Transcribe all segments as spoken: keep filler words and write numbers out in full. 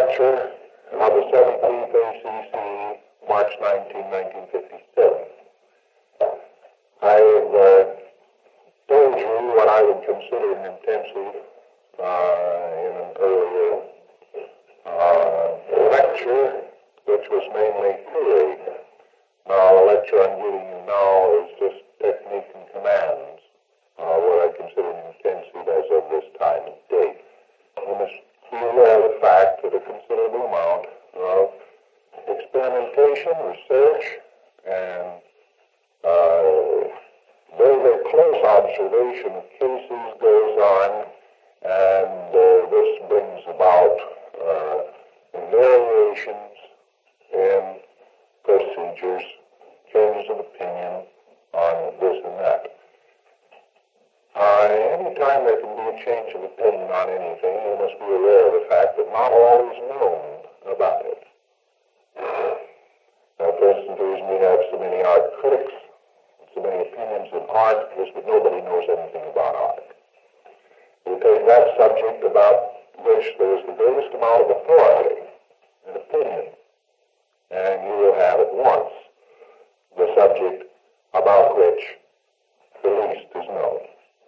lecture of the seventeenth A C C, March nineteenth, nineteen fifty-seven. I've uh, told you what I would consider an intensive uh, in an earlier uh, lecture, which was mainly theory. Now, the lecture I'm giving you now is just technique and commands, uh, what I consider an intensive as of this time and date. You must be aware of the fact that a considerable amount of experimentation, research, and uh, very, very close observation of cases goes on, and uh, this brings about uh, variations in procedures, changes of opinion on this and that. Uh, anytime there can be a change of opinion on anything, you must be aware of the fact that not all is known about it. Now, for instance, the reason we have so many art critics, so many opinions in art, is that nobody knows anything about art. You take that subject about which there is the greatest amount of authority and opinion, and you will have at once the subject about which the least is known.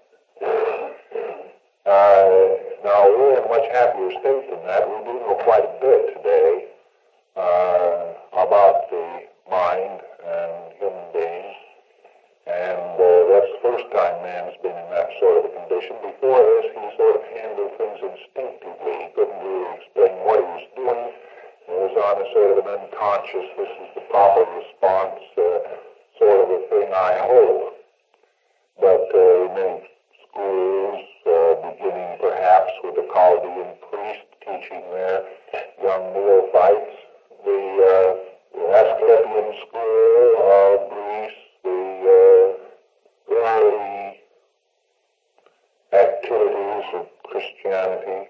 Uh, now, we're in a much happier state than that. We do know quite a bit today uh, about the mind and human beings, and uh, that's the first time man's been in that sort of a condition. Before this, he sort of handled things instinctively. He couldn't really explain what he was doing. It was on a sort of an unconscious, this is the proper response, uh, sort of a thing, I hope. But uh, many schools, uh, beginning perhaps with the Chaldean priest teaching their young neophytes, the, uh, the Asclepian school of Greece, the uh, early activities of Christianity,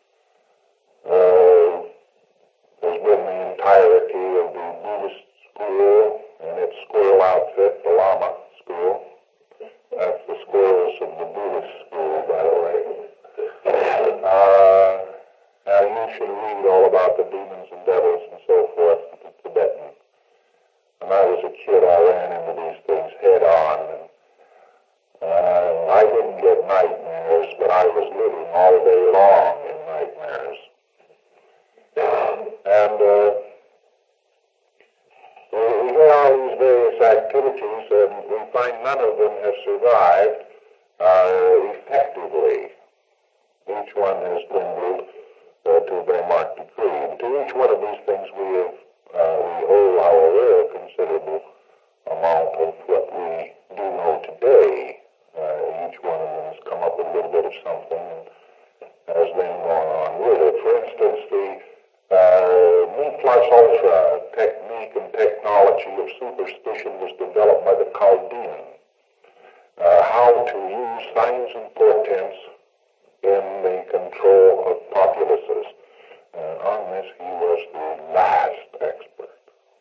uh, has been the entirety of the Buddhist school and its squirrel outfit, the Lama school. That's the squirrels of the Buddhist school, by the way. Uh, now, you should read all about the demons and devils and so forth in the Tibetan. When I was a kid, I ran into these things head on. And, uh, I didn't get nightmares, but I was living all day long in nightmares. And uh, we hear all these various activities, and we find none of them have survived uh, effectively. Each one has dwindled uh, to a very marked degree. And to each one of these things we have, uh, we owe our uh, considerable amount of what we do know today. Uh, each one of them has come up with a little bit of something and has then gone on with it. For instance, the uh, me plus ultra technique and technology of superstition was developed by the Chaldean. Uh, how to use signs and portents in the control of populaces. And on this he was the last expert.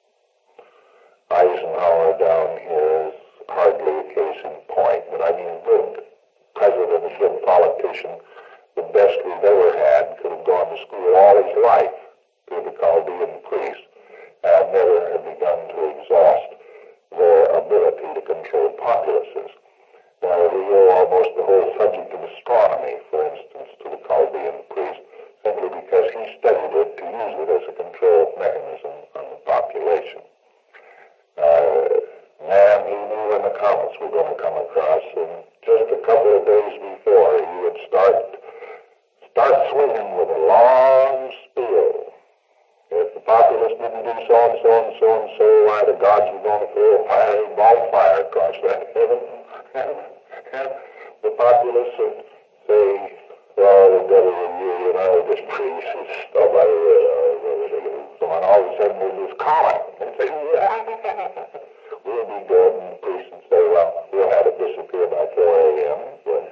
Eisenhower down here is hardly a case in point, but I mean a good president, a good politician, the best we've ever had, could have gone to school all his life to the Chaldean priest and never have begun to exhaust their ability to control populaces. Now, we owe almost the whole subject of astronomy, for instance, to the Chaldean priest, simply because he studied it to use it as a control mechanism on the population. Uh, man, he knew when the comets were going to come across, and just a couple of days before, he would start start swinging with a long spiel. If the populace didn't do so and so and so and so, why the gods were going to throw a fiery ball of fire across that heaven. And the populace would say, well, the devil in you, you know, this priest and stuff like that. So on all of a sudden there's this comet. And say, we'll be good. And the priest would say, well, we'll have it disappear by four a.m. But,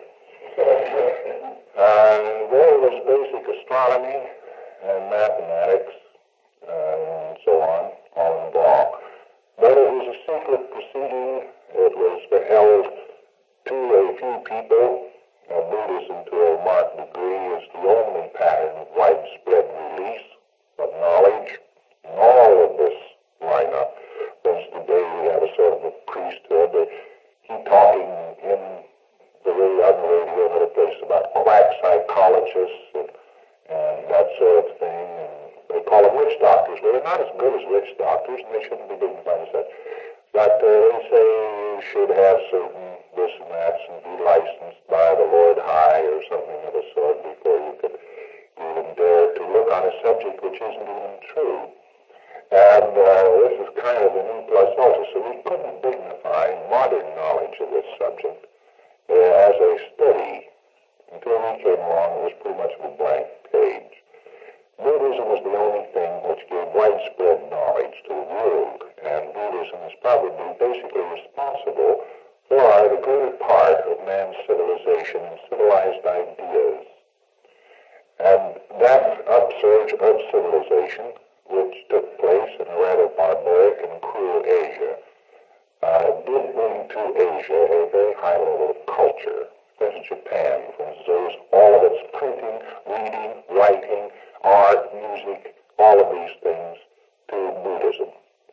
uh, there was basic astronomy and mathematics and so on, all involved. But it was a secret proceeding. It was held to a few people. Uh, Buddhism, to a marked degree, is the only pattern of widespread release that sort of thing. And they call them witch doctors. Well, they're not as good as witch doctors, and they shouldn't be dignified as such. But uh, they say you should have certain this and that and be licensed by the Lord High or something of the sort before you could even dare to look on a subject which isn't even true. And uh, this is kind of the new plus ultra. So we couldn't dignify modern knowledge of this subject uh, as a study until we came along. It was pretty much of a blank page. Buddhism was the only thing which gave widespread knowledge to the world, and Buddhism is probably basically responsible for the greater part of man's civilization and civilized ideas. And that upsurge of civilization, which took place in a rather barbaric and cruel Asia, uh, did bring to Asia a very high level of culture. There's Japan, for instance, all of its printing, reading, writing, art, music, all of these things to Buddhism.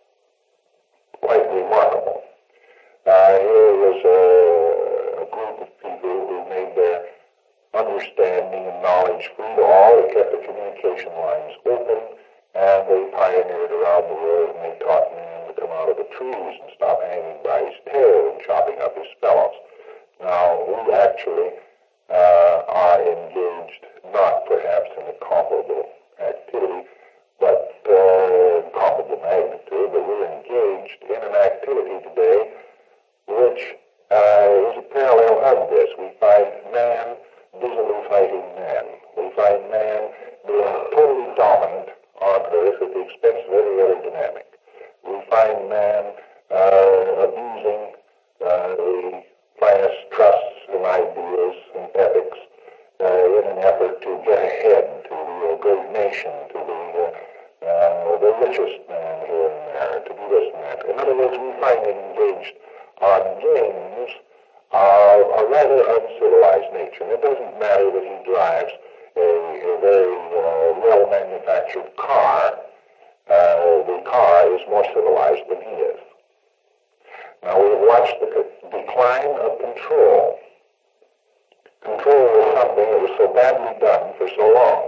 Quite remarkable. Uh, here was a, a group of people who made their understanding and knowledge free to all. They kept the communication lines open, and they pioneered around the world, and they taught man to come out of the trees and stop hanging by his tail and chopping up his fellows. Now, we actually uh, are engaged, not perhaps in a comparable activity, but uh, comparable magnitude, but we're engaged in an activity today which uh, is a parallel of this. We find man busily fighting man. We find man being totally dominant on earth at the expense of every other dynamic. We find man uh, abusing uh, the finest trusts and ideas and ethics uh, in an effort to get ahead, to be a great nation, to be uh, uh, the richest man here and there, to be this and that. In other words, we find him engaged on games of a rather uncivilized nature. And it doesn't matter that he drives a, a very uh, well-manufactured car. Uh, the car is more civilized than he is. Now, we've watched the decline of control. Control was something that was so badly done for so long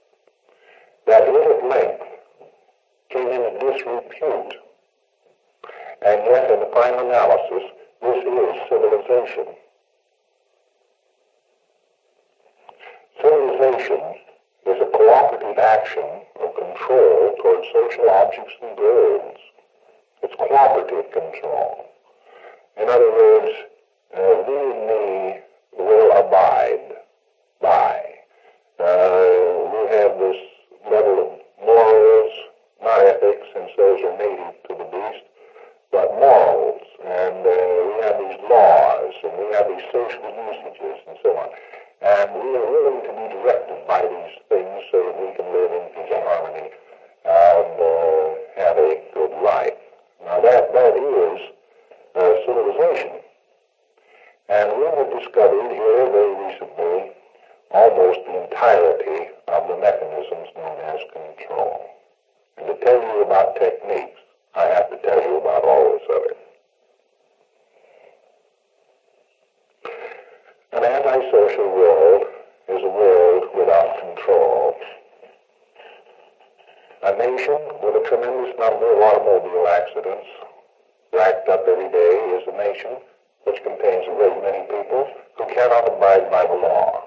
that it at length came into disrepute. And yet, in the final analysis, this is civilization. Civilization is a cooperative action of control towards social objects and goals. It's cooperative control. In other words, uh, we and me will abide by. Uh, we have this level of morals, not ethics, since those are native to the beast, but morals. And uh, we have these laws, and we have these social usages, and so on. And we are willing to be directed by these things so that we can live in peace and harmony and uh, have a good life. Now that, that is uh, civilization. And we have discovered here very recently almost the entirety of the mechanisms known as control. And to tell you about techniques, I have to tell you about all this other. An antisocial world is a world without control. A nation with a tremendous number of automobile accidents racked up every day is a nation which contains a great many people who cannot abide by the law.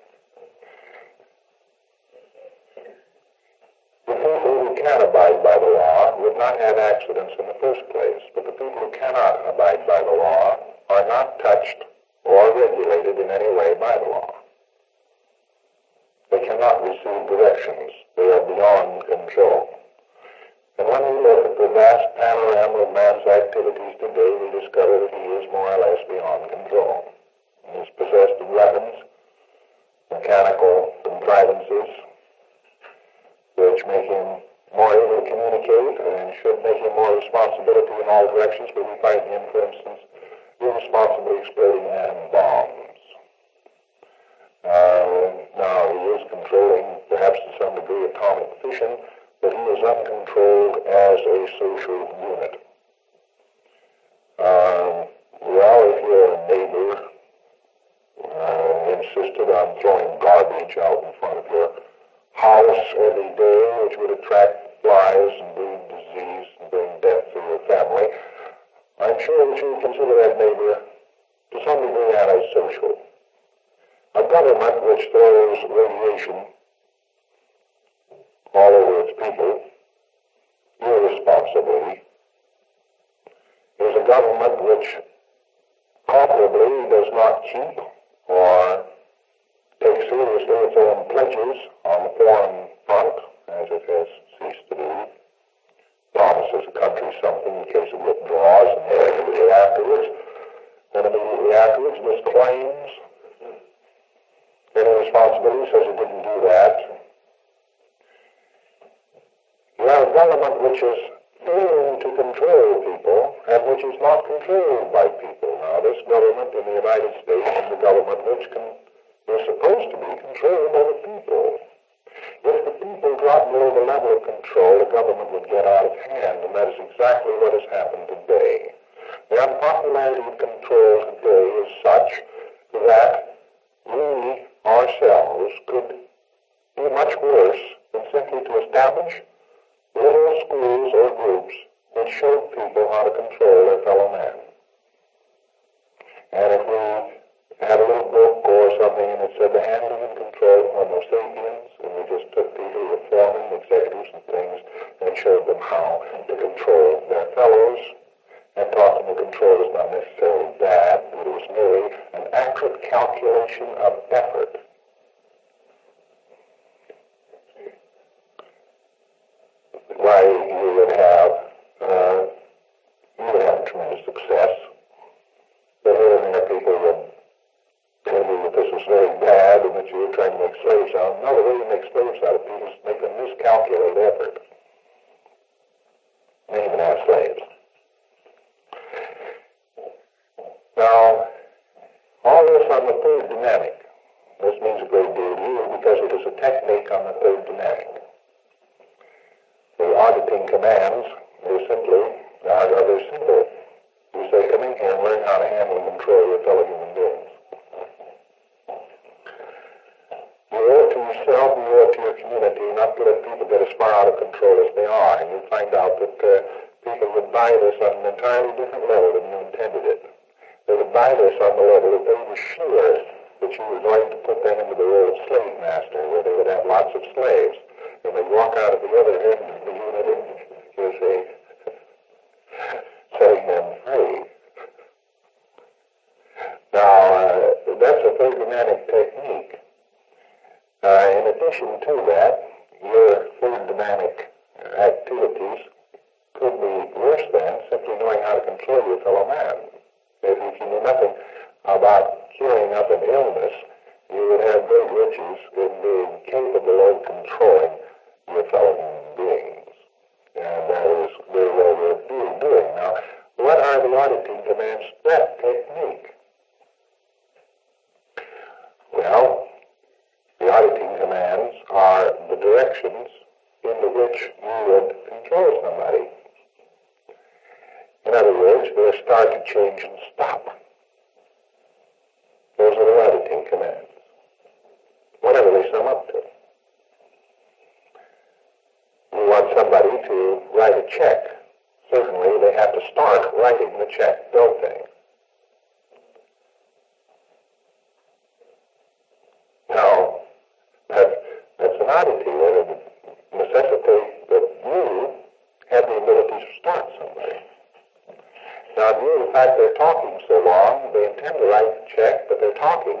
The people who can abide by the law would not have accidents in the first place, but the people who cannot abide by the law are not touched or regulated in any way by the law. They cannot receive directions. They are beyond control. And when we look at the vast panorama of man's activities today, we discover that he is more or less beyond control. He is possessed of weapons, mechanical contrivances, which make him more able to communicate and should make him more responsibility in all directions, but we find him, for instance, irresponsibly exploding atom bombs. Uh, now, he is controlling, perhaps to some degree, atomic fission, but he is uncontrolled as a social unit. Uh, well, if your neighbor uh, insisted on throwing garbage out in front of your house, house every day, which would attract flies and breed disease and bring death to your family, I'm sure that you would consider that neighbor to some degree antisocial. A government which throws radiation all over its people irresponsibly is a government which comparably does not keep or take seriously its own pledges on the foreign front, as it has ceased to do. Promises the country something in case it withdraws, and then immediately afterwards, then immediately afterwards misclaims any responsibility, says it didn't do that. You have a government which is failing to control people and which is not controlled by people. Now, this government in the United States is a government which can, is supposed to be controlled by the people. If the people drop below the level of control, the government would get out of hand, and that is exactly what has happened today. The unpopularity of control today is such that we ourselves could be much worse than simply to establish little schools or groups which showed people how to control their fellow man. And if we had a little book or something and it said the handling and control of Homo sapiens, and we just took people who were foremen, executives and things, and showed them how to control their fellows, and taught them the control was not necessarily bad, but it was merely an accurate calculation of effort. Why you would have, uh, you would have tremendous success. But here and there people would tell you that this was very bad and that you were trying to make slaves out of them. No, the way you make slaves out of people is to make them miscalculate effort. They even have slaves. Now, all this on the third dynamic. This means a great deal to you because it is a technique on the third dynamic. The auditing commands are simply, are very simple. You say, come in here and learn how to handle and control your fellow human beings. You owe it to yourself, you owe it to your community, not to let people get as far out of control as they are. And you find out that uh, people would buy this on an entirely different level than you intended it. They would buy this on the level that they were sure that you were going to put them into the role of slave master, where they would have lots of slaves. And they'd walk out at the other end of the unit and, you see, setting them free. Now, uh, that's a third dynamic technique. Uh, in addition to that, your third dynamic activities could be worse than simply knowing how to control your fellow man. If you knew nothing about curing up an illness, you would have great riches in being capable of controlling your fellow human beings. And that is very well worth doing. Now, what are the auditing commands? That technique. Well, the auditing commands are the directions into which you would control somebody. In other words, they're start to change and stop. Those are the auditing commands. Whatever they sum up to. You want somebody to write a check. Certainly they have to start writing the check, don't they? Now, that, that's an oddity that would necessitate that you have the ability to start somebody. Now, due to the fact they're talking so long, they intend to write the check, but they're talking,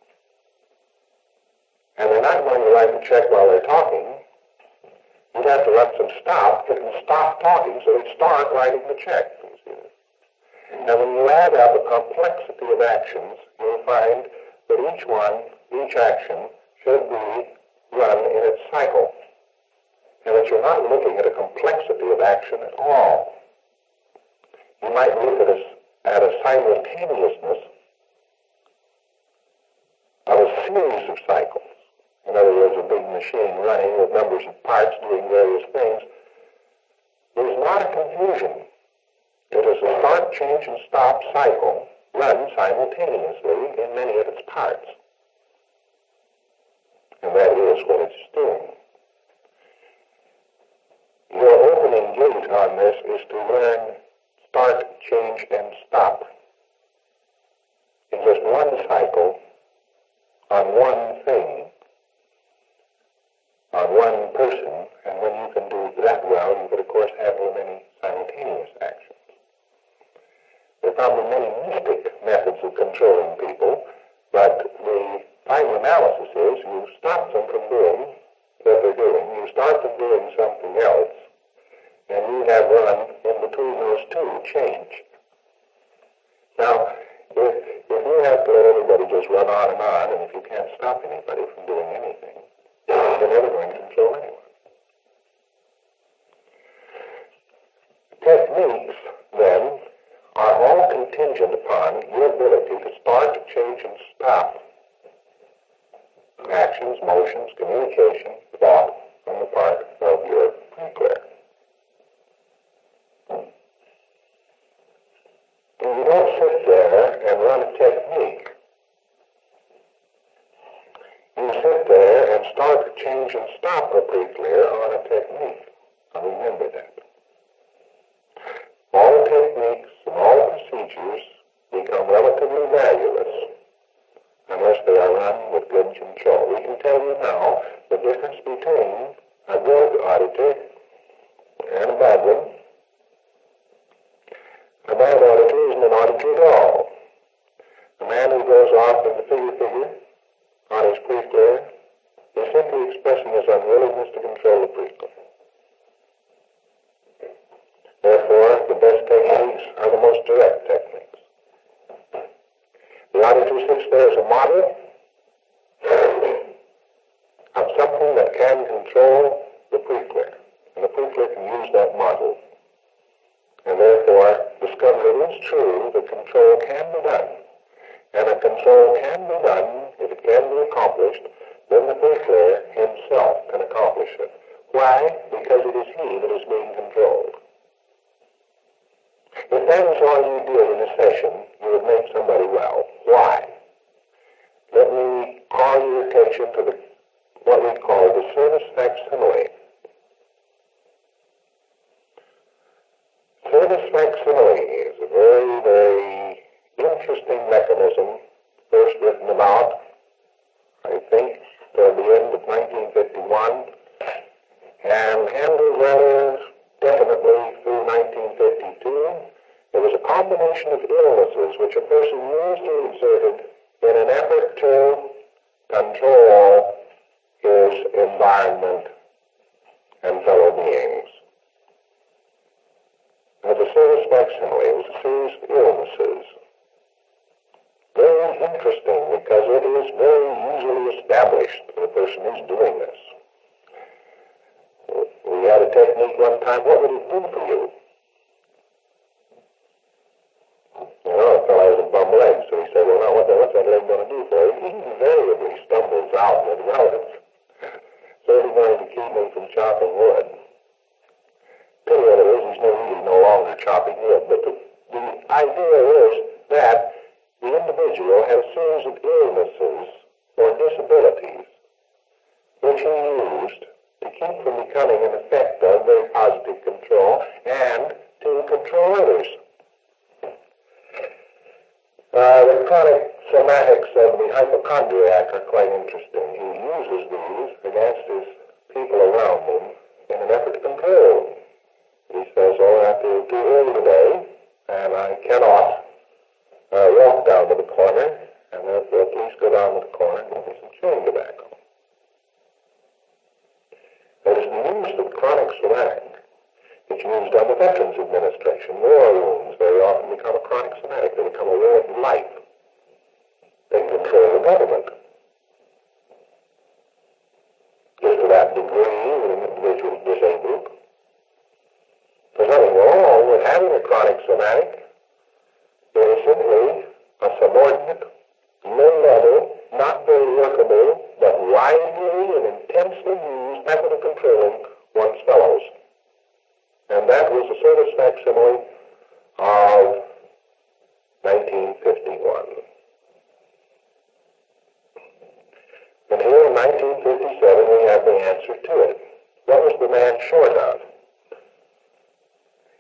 and they're not going to write the check while they're talking. You'd have to let them stop, get them to stop talking so they'd start writing the check. Now, when you add up the complexity of actions, you'll find that each one, each action, should be run in its cycle, and that you're not looking at a complexity of action at all. You might look at a, at a simultaneousness of a series of cycles. In other words, a big machine running with numbers of parts doing various things. There's not a confusion. It is a start, change, and stop cycle run simultaneously in many of its parts. And that is what it's doing. on this is to learn start, change, and stop in just one cycle on one thing, on one person, and when you can do that well, you could, of course, handle many simultaneous actions. There are probably many mystic methods of controlling people, but the final analysis is you stop them from doing what they're doing, you start them doing something else, and you have run in between those two change. Now, if, if you have to let everybody just run on and on, and if you can't stop anybody from doing anything, you're never going to control anyone. Techniques, then, are all contingent upon your ability to start, change, and stop actions, motions, communication, thought on the part of your pre-clear. You don't sit there and run a technique. You sit there and start, change, and stop a pre-clear on a technique. Now remember that. All techniques and all procedures become relatively valueless unless they are run with good control. We can tell you now the difference between a good auditor and a bad one. A bad auditor isn't an auditor at all. A man who goes off into figure-figure on his pre-clear is simply expressing his unwillingness to control the pre-clear. Therefore, the best techniques are the most direct techniques. The auditor sits there as a model of something that can control the pre-clear, and the pre-clear can use that model. And therefore, discover it is true that control can be done. And a control can be done, if it can be accomplished, then the pre-clear himself can accomplish it. Why? Because it is he that is being controlled. If that is all you did in a session, you would make somebody well. Why? Let me call your attention to the, what we call the service facsimile. Service facsimile is a very, very interesting mechanism, first written about, I think, toward the end of nineteen fifty-one, and handled rather definitely through nineteen fifty-two. It was a combination of illnesses which a person usually exerted in an effort to control his environment and fellow beings. Now, the service facsimile was a series of illnesses. Very interesting because it is very easily established that a person is doing this. We had a technique one time. What would it do for you? You know, a fellow has a bum leg, so he said, well, now, what the, what's that leg going to do for you? He invariably stumbles out with relatives. So he's going to keep me from chopping wood. Pity what it is, he's no, really no longer chopping wood. But the, the idea is that the individual had a series of illnesses or disabilities which he used to keep from becoming an effect of very positive control and to control others. Uh, the chronic somatics of the hypochondriac are quite interesting. He uses these against his people around him in an effort to control them. He says, oh, I have to do early today, and I cannot uh, walk down to the corner, and therefore please go down to the corner and give me some chewing tobacco. That is the use of chronic somatic. It's used on the Veterans Administration. War wounds very often become a chronic somatic. They become a way of life. They control the government. Just to that degree that an individual is disabled. There's nothing wrong with having a chronic somatic. It is simply a subordinate, low-level, not very workable, but widely and intensely used method of controlling one's fellows. And that was the service facsimile of nineteen fifty-one. And here in nineteen fifty-seven we have the answer to it. What was the man short of?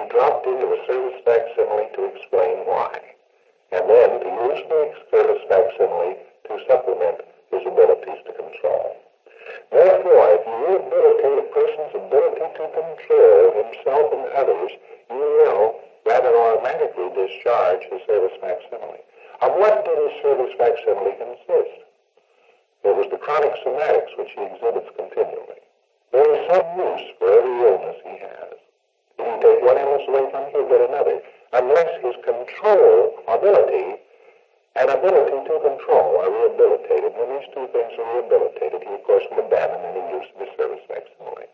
dropped into a service facsimile to explain why, and then to use the service facsimile to supplement his abilities to control. Therefore, if you rehabilitate a person's ability to control himself and others, you will rather automatically discharge his service facsimile. Of what did his service facsimile consist? It was the chronic somatics which he exhibits continually. There is some use for every illness he has. If you take one illness away from him, he'll get another, unless his control ability and ability to control are rehabilitated. When these two things are rehabilitated, he, of course, will abandon any use of his service facsimile.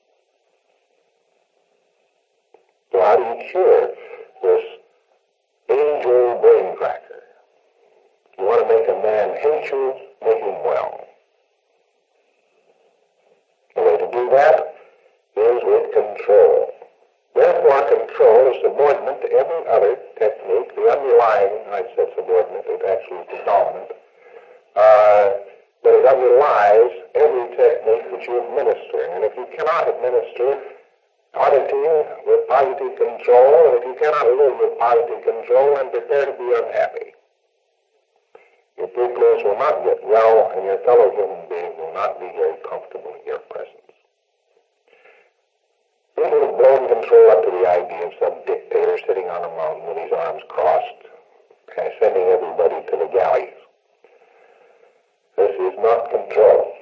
So how do you cure this age-old brain cracker? You want to make a man hate you, make him well. The way to do that is with control. Therefore, control is subordinate to every other technique. The underlying, I said subordinate, it actually is the dominant, uh, but it underlies every technique that you administer. And if you cannot administer auditing with positive control, and if you cannot live with positive control, then prepare to be unhappy. Your pupils will not get well, and your fellow human being will not be very comfortable in your presence. People have blown control up to the idea of some dictator sitting on a mountain with his arms crossed, and sending everybody to the galleys. This is not control,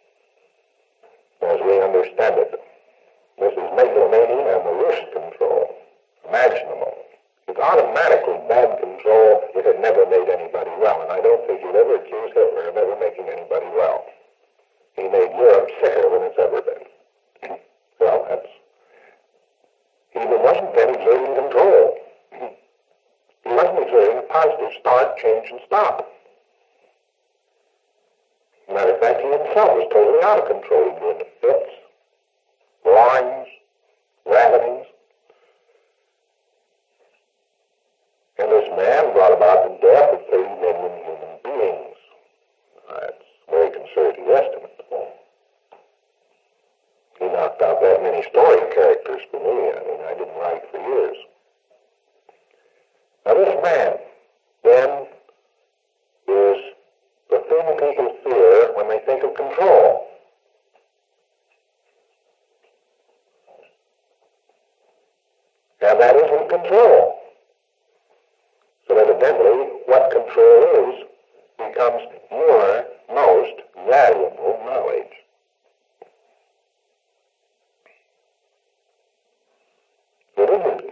as we understand it. This is megalomania and the worst control imaginable. It's automatically bad control if it never made anybody well, and I don't think you'd ever accuse Hitler of ever making anybody well. He made Europe sicker than it's ever been. Well, that's... He wasn't then exerting control. He wasn't exerting a positive start, change, and stop. Matter of fact, he himself was totally out of control. He doing the fits, lines, ravings. And this man brought about the death of thirty million human beings. That's a very conservative estimate. He knocked out that many story characters for me. I mean, I didn't write for years. Now this man, then, is the thing people fear when they think of control. And that isn't control. So evidently, what control is becomes your most valuable knowledge. It isn't.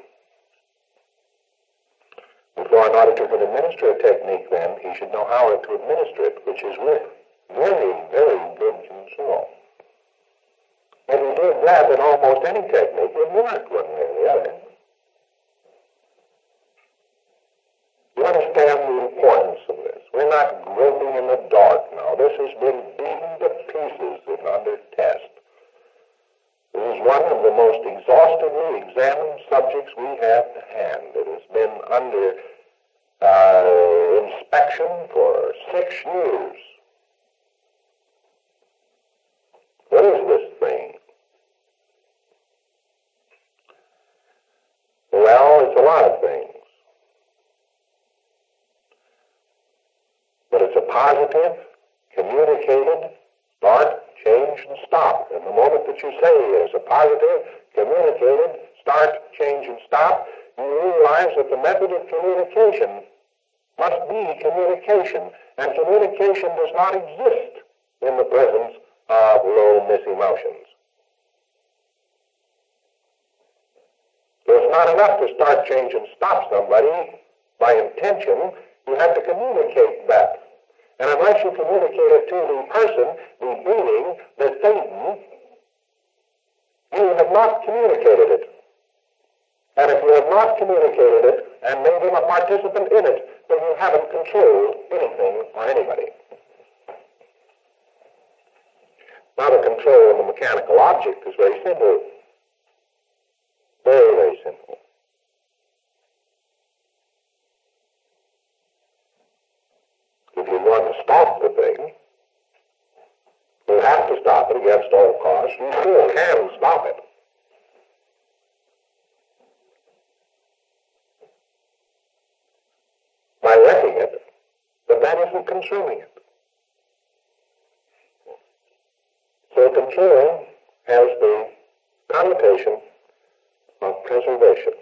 Before an auditor can administer a technique, then, he should know how to administer it, which is with very, very good control. If he did that, then almost any technique would work one way or the other. You understand the importance of this. We're not groping in the dark now. This has been beaten to pieces and under test. This is one of the most exhaustively examined subjects we have to hand. It has been under uh, inspection for six years. What is this thing? Well, it's a lot of things. But it's a positive, communicated, start, change, and stop. And the moment that you say it's a positive, communicated, start, change, and stop, you realize that the method of communication must be communication. And communication does not exist in the presence of low misemotions. So it's not enough to start, change, and stop somebody by intention. You have to communicate that. And unless you communicate it to the person, the being, the Satan, you have not communicated it. And if you have not communicated it and made him a participant in it, then you haven't controlled anything or anybody. Now the control of the mechanical object is very simple. Very, very simple. If you want to stop the thing, you have to stop it against all costs. You still can stop it. consuming it. So control has the connotation of preservation.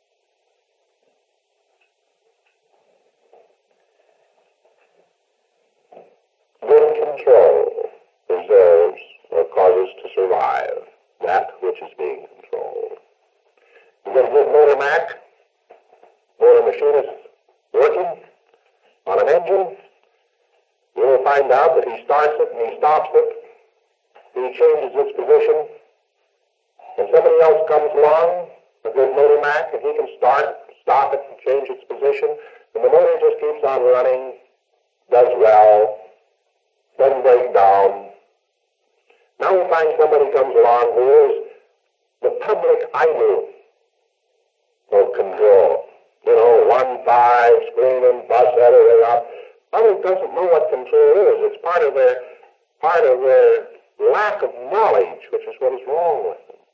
Good control preserves or causes to survive that which is being controlled. You get a good motor Mac, motor machinist working on an engine, you will find out that he starts it and he stops it, he changes its position, and somebody else comes along, a good motor Mac, and he can start, stop it, and change its position, and the motor just keeps on running, does well, doesn't break down. Now we find somebody comes along who is the public idol of control. You know, one five, screaming, bus everything up. Public doesn't know what control is. It's part of their part of their lack of knowledge, which is what is wrong with them.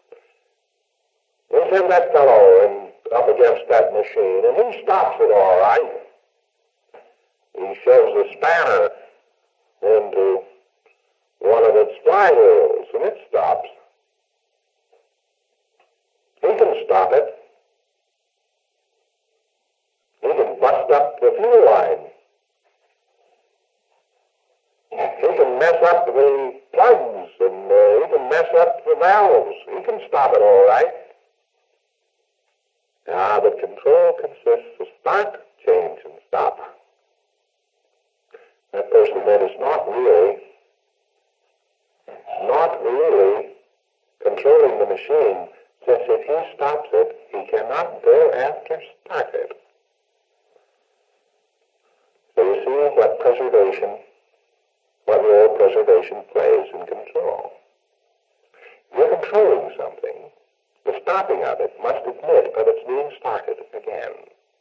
We send that fellow in, up against that machine, and he stops it all right. He shoves the spanner into one of its flywheels, and it stops. He can stop it. He can bust up the fuel line. He can mess up the plugs, and uh, he can mess up the valves. He can stop it all right. Ah, but control consists of start, change, and stop. That person then is not really, not really controlling the machine, since if he stops it, he cannot go after start it. So you see what preservation, what role preservation plays in control. If you're controlling something, the stopping of it must admit that it's being started again.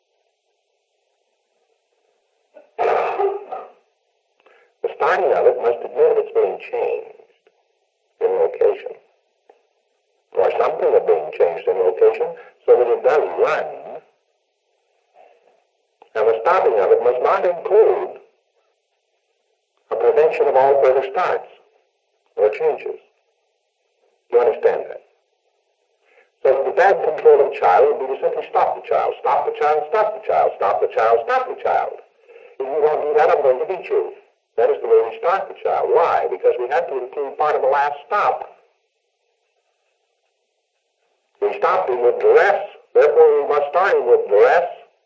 The starting of it must admit it's being changed in location, or something of being changed in location, so that it does run. And the stopping of it must not include a prevention of all further starts or changes. Do you understand that? So the bad control of a child would be to simply stop the child, stop the child, stop the child, stop the child, stop the child. If you won't do that, I'm going to beat you. That is the way we start the child. Why? Because we have to include part of the last stop. We stopped him with duress, therefore we must start him with duress.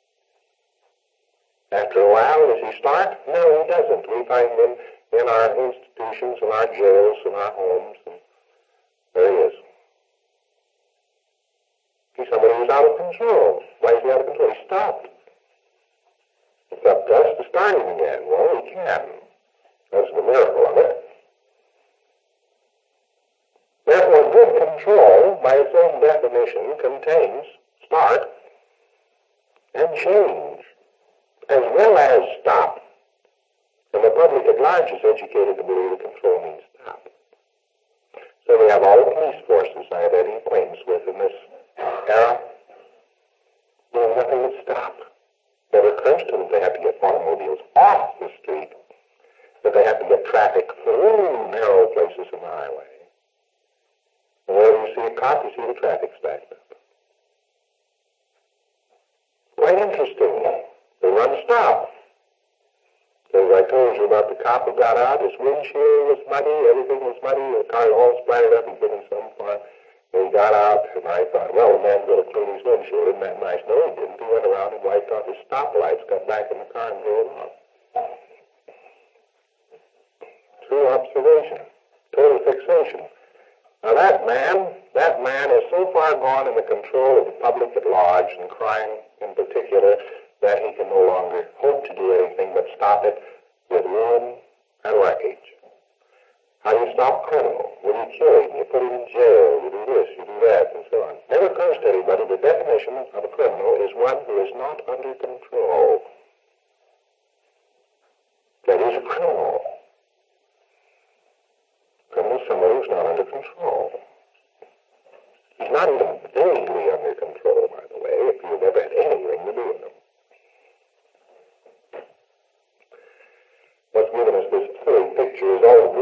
After a while, does he start? No, he doesn't. We find him in our institutions, in our jails, in our homes, and there he is. He's somebody who's out of control. Why is he out of control? He stopped. It's up to us to start him again. Well, we can. That's the miracle of it. Therefore, good control, by its own definition, contains start and change, as well as stop. And the public at large is educated to believe that control means stop. So we have all the police forces I have any acquaintance with in this era doing nothing but stop. Never occurs to them they have to get automobiles off the street, that they have to get traffic through narrow places in the highway. And whenever you see a cop, you see the traffic stacked up. Quite interesting. They run stop. As I told you about the cop who got out, his windshield was muddy, everything was muddy, the car all splattered up, he'd been in some fun. And he got out, and I thought, well, the man's going to clean his windshield. Isn't that nice? No, he didn't. He went around and wiped off his stoplights, got back in the car, and drove off. True observation. Total fixation. Now that man, that man is so far gone in the control of the public at large, and crime in particular, that he can no longer hope to do anything but stop it with ruin and wreckage. How do you stop a criminal? Well, you kill him, you put him in jail, you do this, you do that, and so on. Never occurs to anybody the definition of a criminal is one who is not under control. That is a criminal. Criminal is somebody who's not under control. He's not even vaguely under control, by the way, if you've ever had anything to do with him.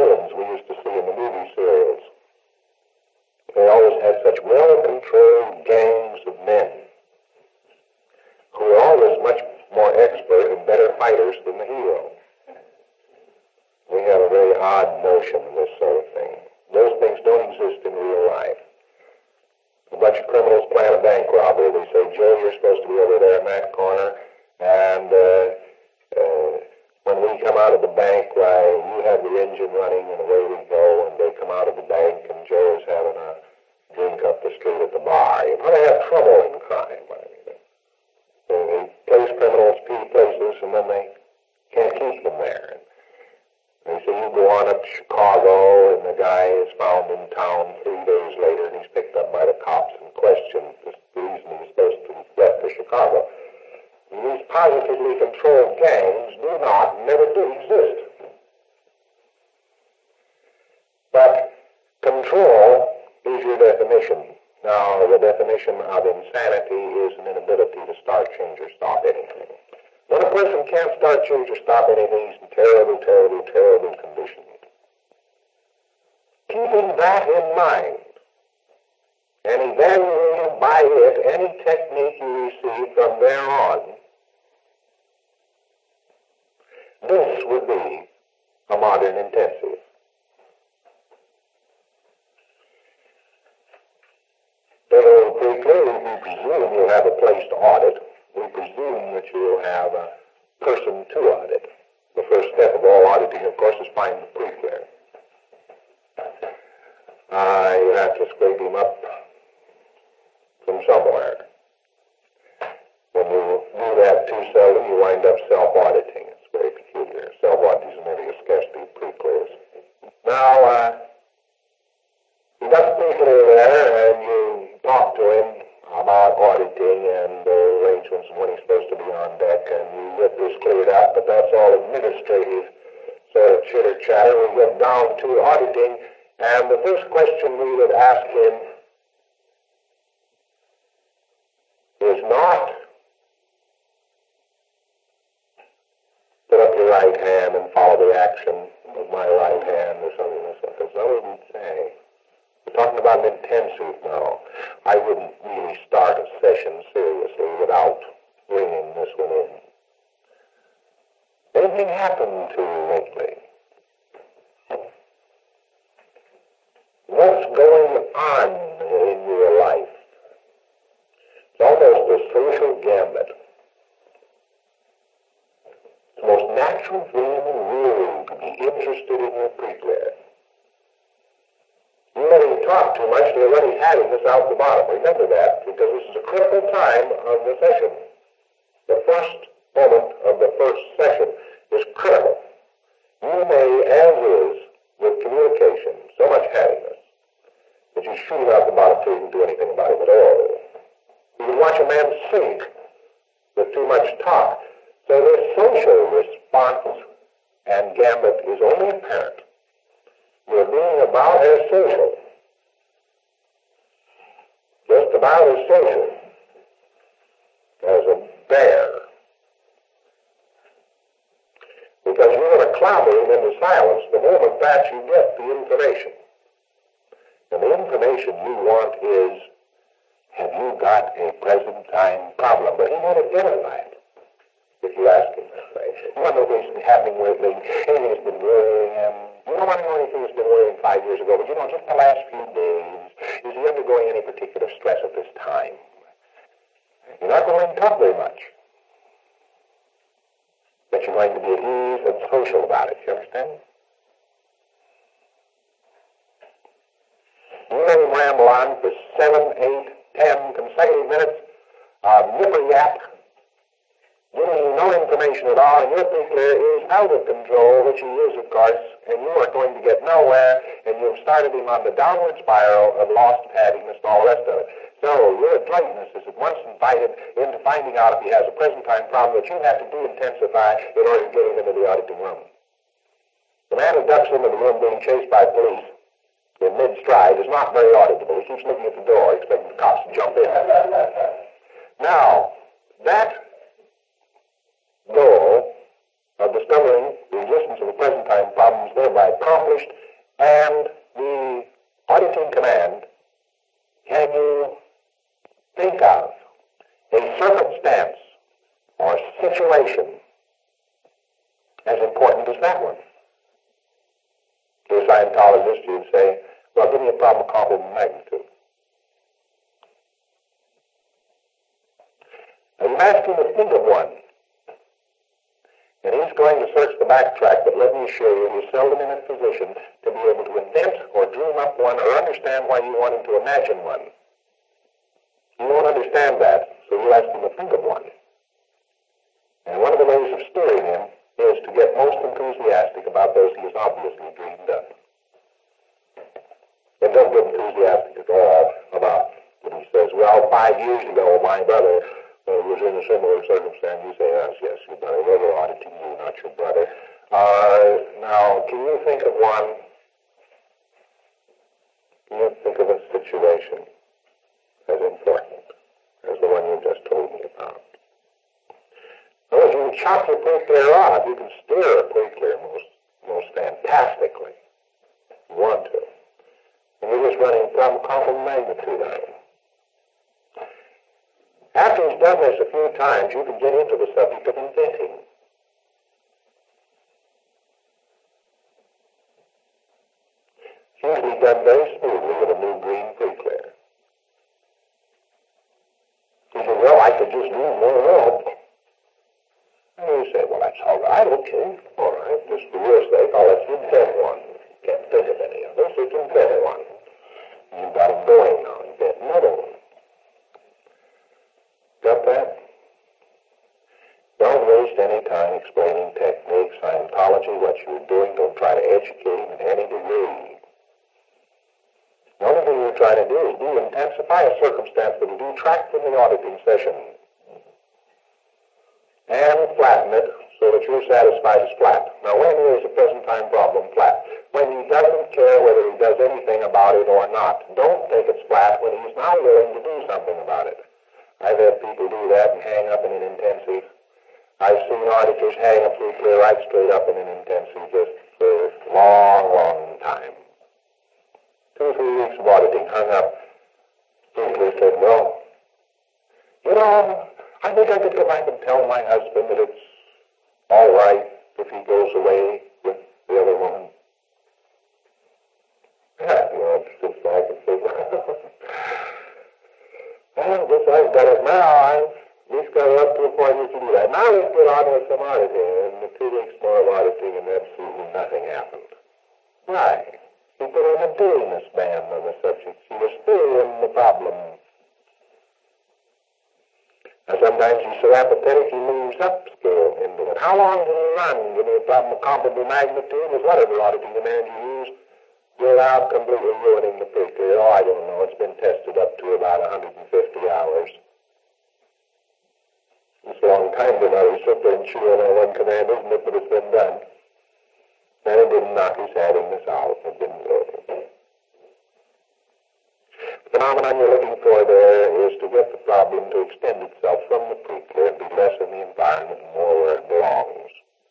villains we used to see in the movie serials. They always had such well-controlled gangs of men who were always much more expert and better fighters than the hero. We have a very odd notion of this sort of thing. Those things don't exist in real life. A bunch of criminals plan a bank robbery. They say, Joe, you're supposed to be over there in that corner, and uh, uh, when we come out of the bank, why, you have the engine running, and away we go, and they come out of the bank, and Joe is having a drink up the street at the bar. You know, they have trouble in crime. I mean, they place criminals few places, and then they can't keep them there. They say, you go on up to Chicago, and the guy is found in town three days later, and he's picked up by the cops and questioned the reason he's supposed to have left for Chicago. And these positively controlled gangs do not, never do exist. But control is your definition. Now, the definition of insanity is an inability to start, change, or stop anything. When a person can't start, change, or stop anything, he's in terrible, terrible, terrible condition. Keeping that in mind and evaluating by it any technique you receive from there on, this would be a modern intensive. So, pretty clearly, we presume you'll have a place to audit. We presume that you will have a person to audit. The first step of all auditing, of course, is find the pre-clear. Uh, you have to scrape him up from somewhere. When you do that too seldom, you wind up self-auditing. It's very peculiar. Self-auditing is an area of scarcity of pre-clears. Now, uh, you got the pre-clear there, and you talk to him about auditing and the uh, arrangements and when he's supposed to be on deck, and you get this cleared up, but that's all administrative sort of chitter-chatter. We get down to auditing, and the first question we would ask him is not, put up your right hand and follow the action of my right hand or something like that. That's not what we'd say. We're talking about an intensive now. I wouldn't really start a session seriously without bringing this one in. Anything happened to you lately? What's going on in your life? It's almost a social gambit. It's the most natural thing in the world to be interested in your pre-clear. You let him talk too much, you're already having this out the bottom. Remember that, because this is a critical time of the session. The first moment of the first session is critical. You may, as is, with communication, so much happiness, that you shoot it out the bottom so you can do anything about it at all. You can watch a man sink with too much talk. So this social response and gambit is only apparent. You're being about as social. Just about as social as a bear. Because you're going to clobber him into silence the moment that you get the information. And the information you want is, have you got a present time problem? But he won't identify it if you ask him that way. You want to know what's been happening lately, anything that's been worrying him. You don't want to know anything that's been worrying five years ago, but you know, just the last few days, is he undergoing any particular stress at this time? You're not going to talk very much. But you're going to be at ease and social about it, you understand? You let him ramble on for seven, eight, ten consecutive minutes of nipper-yap, giving you no information at all, and your pre-clear is out of control, which he is, of course, and you are going to get nowhere, and you've started him on the downward spiral of lost happiness and all the rest of it. So your adroitness is at once invited into finding out if he has a present time problem that you have to de-intensify in order to get him into the auditing room. The man who ducks into the room being chased by police in mid-stride is not very auditable. He keeps looking at the door, expecting the cops to jump in. Now, that goal of discovering the existence of the present time problems thereby accomplished, and the auditing command, can you think of a circumstance or situation as important as that one? To a Scientologist, you'd say, well, give me a problem of comparable magnitude. And you ask him to think of one. And he's going to search the backtrack, but let me assure you, he's seldom in a position to be able to invent or dream up one or understand why you want him to imagine one. You won't understand that, so you ask him to think of one. And one of the ways of steering him is to get most enthusiastic about those he has obviously dreamed of. And don't get enthusiastic at all about when he says, well, five years ago, my brother uh, was in a similar circumstance. You say, yes, yes, your brother. They were auditing you, not your brother. Uh, now, can you think of one? Can you think of a situation as important as the one you just told me about? Now, if you can chop your pre-clear off, you can steer a pre-clear most, most fantastically. You want to. And you're just running from comparable magnitude on it. After he's done this a few times, you can get into the subject of inventing. It's usually done very smoothly with a new green pre-clear. You say, well, I could just use more rope. And you say, well, that's all right, okay, all right, just for your sake, I'll let you invent one. Can't think of any others, so you can invent one. You've got them going now, invent another one. Got that? Don't waste any time explaining techniques, Scientology, what you're doing. Don't try to educate him in any degree. The only thing you're trying to do is do intensify a circumstance that will detract from the auditing session. And flatten it so that you're satisfied it's flat. Now, when is a present time problem flat? When he doesn't care whether he does anything about it or not. Don't think it's flat when he's now willing to do something about it. I've had people do that and hang up in an intensive. I've seen auditors hang a pre-clear right straight up in an intensive just for a long, long time. Two or three weeks of auditing, hung up. Pre-clear said, well, you know, I think I could go back and tell my husband that it's all right if he goes away with the other woman. Yeah, you know, it's just like a thing. Well, I guess I've got it now. I've at least got it up to a point where you can do that. Now let's get on with some auditing. And the two weeks more of auditing and absolutely nothing happened. Why? He put in a dullness band on the subject. He was still in the problem. Now sometimes he's so apathetic he moves upscale into it. How long did he run? Give me a problem of comparable magnitude with whatever auditing demand you use without completely ruining the pre-clear. Oh, I don't know. It's been tested up to about one hundred fifty hours. It's a long time to know. He sit there and chew on that one command, isn't it? But it's been done. And it didn't knock his head in this out. It didn't go. The phenomenon you're looking for there is to get the problem to extend itself from the pre-clear and be less in the environment and more where it belongs.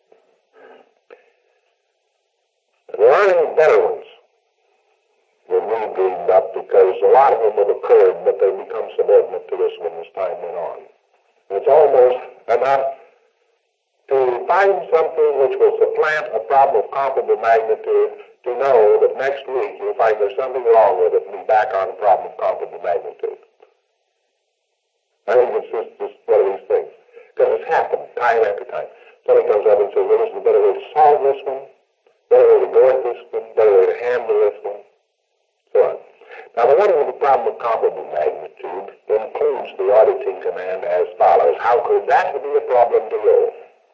There aren't any better ones that we dreamed up because a lot of them have occurred, but they become subordinate to this one as time went on. And it's almost enough to find something which will supplant a problem of comparable magnitude to know that next week you'll find there's something wrong with it and be back on a problem of comparable magnitude. I think it's just, just one of these things. Because it's happened time after time. Somebody comes up and says, well, this is a better way to solve this one, better way to go at this one, better way to handle this one, so on. Now, the one with the problem of comparable magnitude includes the auditing command as follows. How could that be a problem to you?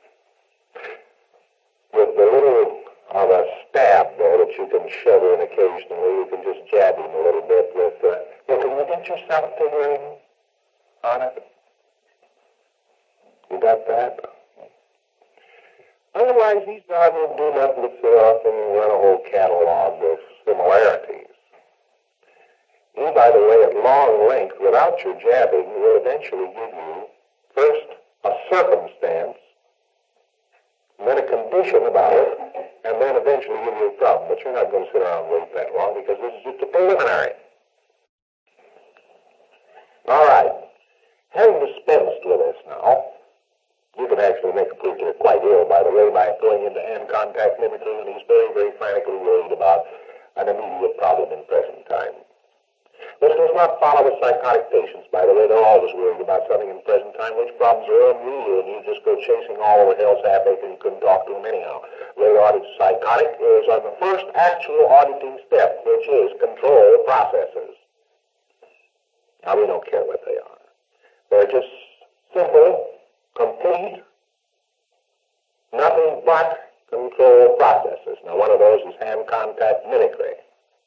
With the little of a stab there that you can shove in occasionally, you can just jab him a little bit with, uh, well, can you get yourself figuring on it? You got that? Otherwise, he's not going to do nothing but sit off and run a whole catalog of similarities. He, by the way, at long length, without your jabbing, will eventually give you, first, a circumstance, and then a suspicion about it, and then eventually give you a problem. But you're not going to sit around and wait that long because this is just a preliminary. All right. Having dispensed with this now, you can actually make a preacher quite ill, by the way, by going into hand contact mimicry, and he's very, very frankly worried about an immediate problem in present time. This does not follow with psychotic patients, by the way. They're always worried about something in present time, which problems are unreal, and you just go chasing all over hell's half acre and you couldn't talk to them anyhow. Radar psychotic is on the first actual auditing step, which is control processes. Now, we don't care what they are. They're just simple, complete, nothing but control processes. Now, one of those is hand contact mimicry.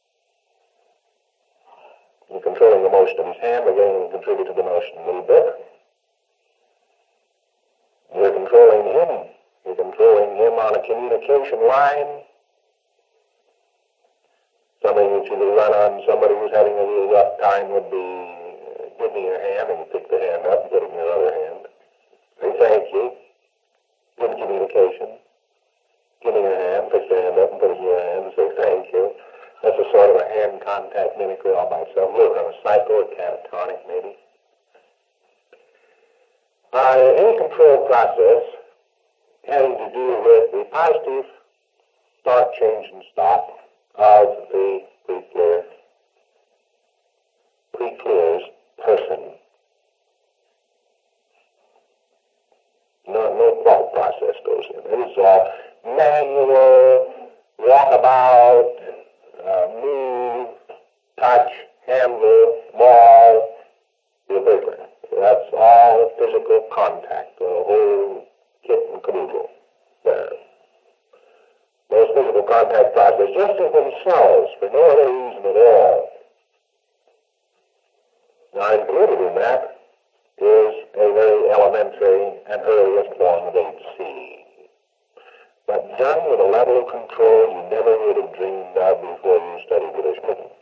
You're controlling the motion of his hand by getting him to contribute to the motion a little bit. You're controlling him. You're controlling him on a communication line. Something that you would run on somebody who's having a little rough time would be, uh, give me your hand, and you pick the hand up and put it in your other hand. Say thank you. Good communication. Give me your hand, pick the hand up and put it in your hand and say thank you. That's a sort of a hand contact mimicry all by itself. Look, on a psycho or catatonic, maybe. Uh, any control process having to do with the positive start, change, and stop of the pre-clear, pre-clear's person. No, no thought process goes in. It is all manual, walkabout, Uh, move, touch, handle, ball, deliver. That's all physical contact, the whole kit and caboodle there. Those physical contact processes, just as themselves, for no other reason at all. Now, included in that is a very elementary and earliest form of H C. But done with a level of control you never would have dreamed of before you studied with a Schmidt.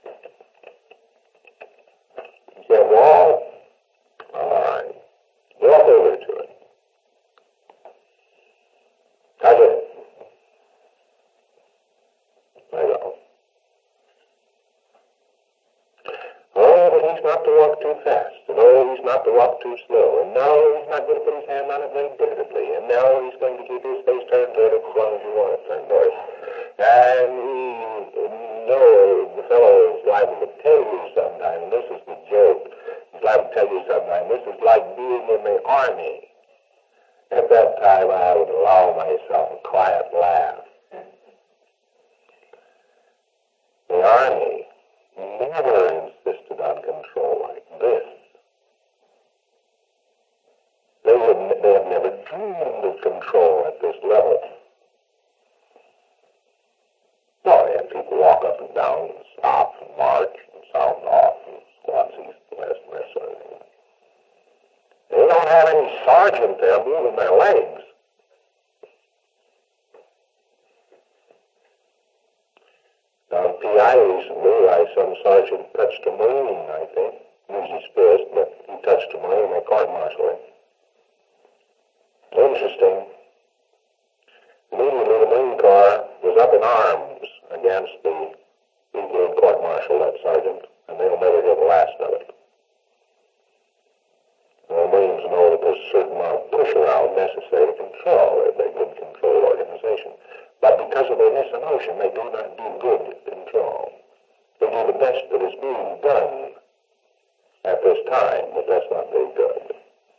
You said, well, all right, walk over to it. Touch it. There you go. Oh, but he's not to walk too fast. And oh, he's not to walk too slow. And no, he's not going to put his hand on it very diffidently. And no, he's going to keep his face turned toward it as long as you want it turned toward it. And he, no, the fellow is liable to tell you sometime, and this is the joke, he's liable to tell you sometime, this is like being in the army. At that time, I would allow myself a quiet laugh. The army never insisted on control like this. They, would, they have never dreamed of control at this level. No, they have people walk up and down and stop and march and sound off and squats east and west and that sort of thing. They don't have any sergeant there moving their legs. On P I recently, I, some sergeant touched a Marine, I think. Used his fist, but he touched a Marine, they court-martialed him. Interesting. Immediately, the Marine Corps was up in arms against the people who court-martialed that sergeant, and they'll never hear the last of it. The Marines know that there's a certain amount of push-around necessary to control. They're a good control organization. But because of their misnotion, they do not do good control. They do the best that is being done at this time, but that's not very good.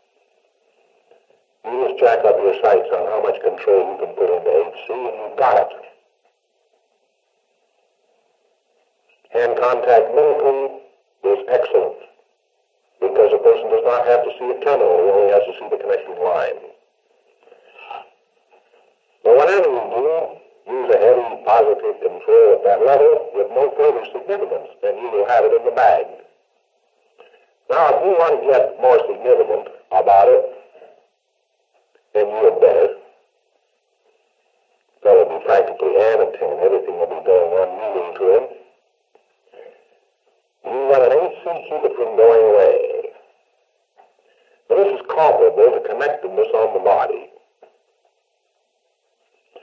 You just jack up your sights on how much control you can put into H C, and you've got it. Hand contact mimicry is excellent, because a person does not have to see a terminal, he only has to see the connecting line. But whenever you do, use a heavy positive control at that level with no further significance, then you will have it in the bag. Now, if you want to get more significant about it, then you had better. That will be practically annotated. Everything will be going on moving to him. You want an H C keep it from going away. Now, this is comparable to connectedness on the body.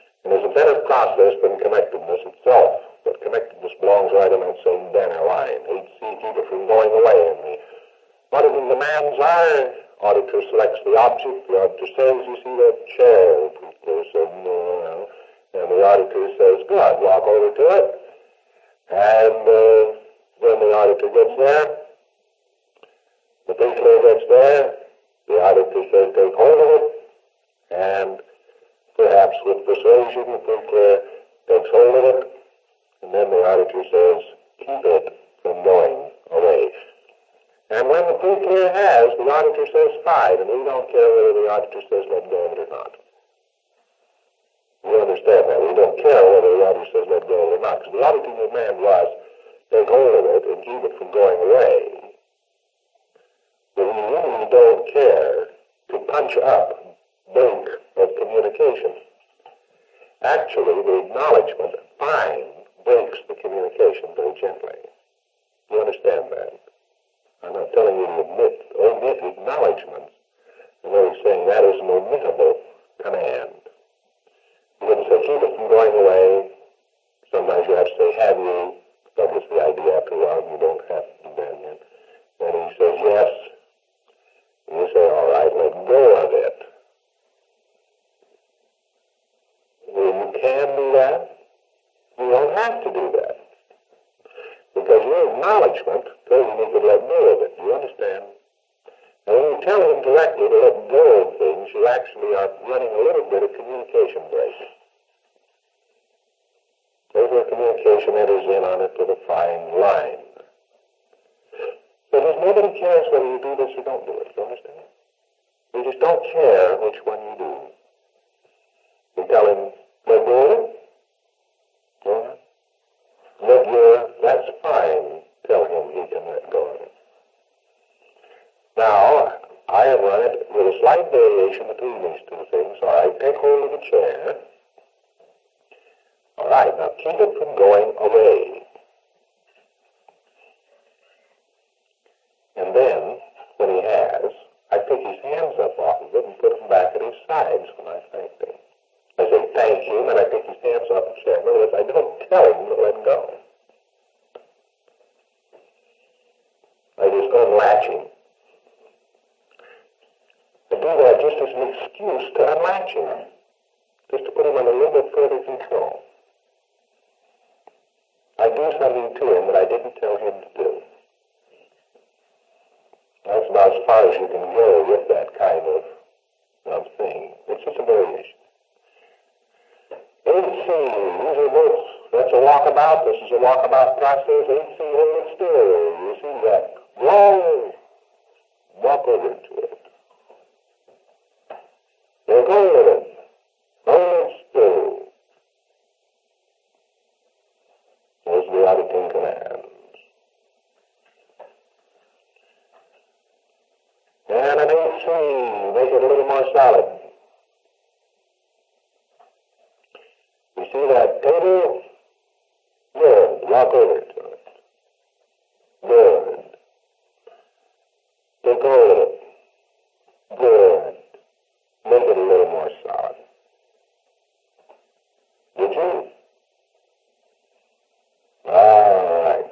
right on that same banner line. He'd see keep it from going away. And the, what the demands are, auditor selects the object. The auditor says, you see that chair? Preacher said, no. And the auditor says, good, walk over to it. And uh, when the auditor gets there, the preacher gets there, the auditor says, take hold of it. And perhaps with persuasion, the preacher takes hold of it. And then the auditor says, keep it from going away. And when the preacher has, the auditor says, fine, and we don't care whether the auditor says let go of it or not. You understand that? We don't care whether the auditor says let go of it or not, because the auditing demand was take hold of it and keep it from going away. But we really don't care to punch up break of communication. Actually, the acknowledgement, fine, breaks the communication very gently. You understand that? I'm not telling you to omit, omit acknowledgments. I'm really saying that is an omittable command. You wouldn't say, keep it from going away. Sometimes you have to say, have you? That was the idea after a while. You don't have to do that yet. And he says, yes. And you say, all right, let go of it. Well, you can do that. You don't have to do that. Because your acknowledgement tells him you can let go of it. Do you understand? And when you tell him directly to let go of things, you actually are running a little bit of communication break. There's where communication enters in on it with a fine line. So there's nobody cares whether you do this or don't do it. Do you understand? You just don't care which one you do. You tell him, let go of it. Yeah. Let go, that's fine. Tell him he can let go of it. Now, I have run it with a slight variation between these two things. All right, take hold of the chair. All right, now keep it from going away. And then, when he has, I pick his hands up off of it and put them back at his sides when I thank him. I say, thank you, and I pick his hands off the chair. In other words, I don't tell him to let go. I just unlatch him. I do that just as an excuse to unlatch him, just to put him under a little bit further control. I do something to him that I didn't tell him to do. That's about as far as you can go with that kind of, of thing. It's just a variation. eight C, these are both, that's a walkabout, this is a walkabout process. eight C, hold it still. You see that? Roll. Walk over to it. Take hold of it. Hold it still. Those are the auditing commands. And an eight C, make it a little more solid. You see that table? Good. Walk over to it. Good. Take hold of it. Good. Make it a little more solid. Did you? All right.